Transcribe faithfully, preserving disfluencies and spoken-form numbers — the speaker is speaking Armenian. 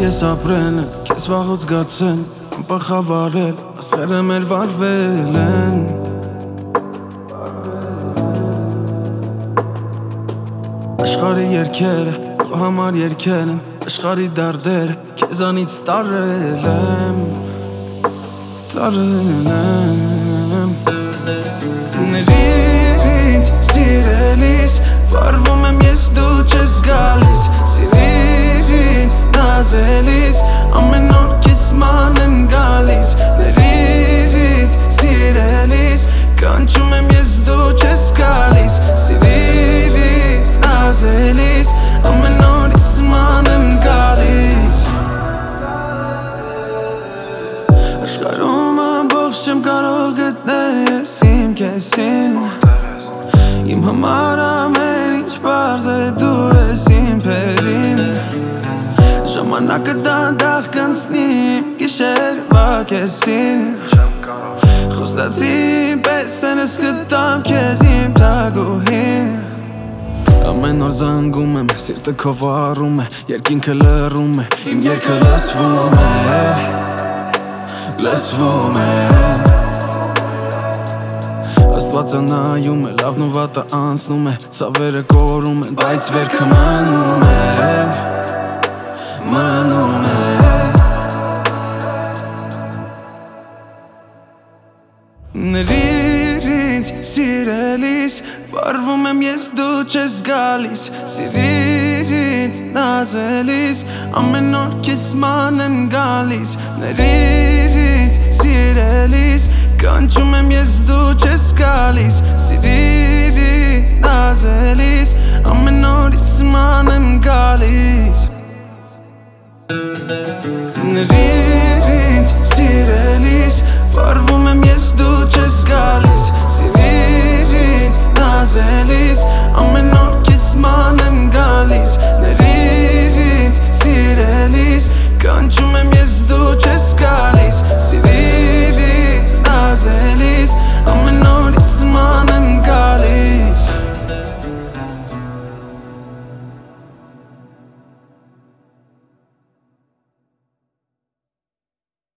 ես ապրել եմ, քեզ վաղուց գացել, անպախավարել, ասերը մեր վարվել են Աշխարհի երգերը, քո համար երգել եմ, աշխարհի դարդերը, քեզանից տարել եմ, տարել եմ Ներիր ինձ սիրելիս, վարվում եմ ես դու չես գալիս Սիրիր ինձ նազելիս, ամեն օր քեզ ման եմ գալիս Ներիր ինձ սիրելիս, կանչում եմ ես դու չես գալիս Սիրիր ինձ նազելիս, ամեն օր քեզ ման եմ գալիս Աշխարհում ամբողջ չեմ կարող գտնել ես իմ քեզին Իմ համար ամեն ինչ պարզ է դու ես իմ պերին Ժամանակը դանդաղ կանցնի իմ գիշերվա քեզին Խոստացի պես ենս գտամ քեզ իմ թագուհին Ամեն օր զանգում եմ, սիրտը քո վառում է, երկինքը լռում է, իմ երգը լսվում է, լսվում է Աստվածը նայում է, լավն ու վատը անցնում է, ցավերը կորում են, բայց վերքը մնում է, մնում է Ներիր ինձ սիրելիս, վարվում եմ ես դու չես գալիս Սիրիր ինձ նազելիս, ամեն օր քեզ ման եմ գալիս Ներիր ինձ սիրելիս, կանչում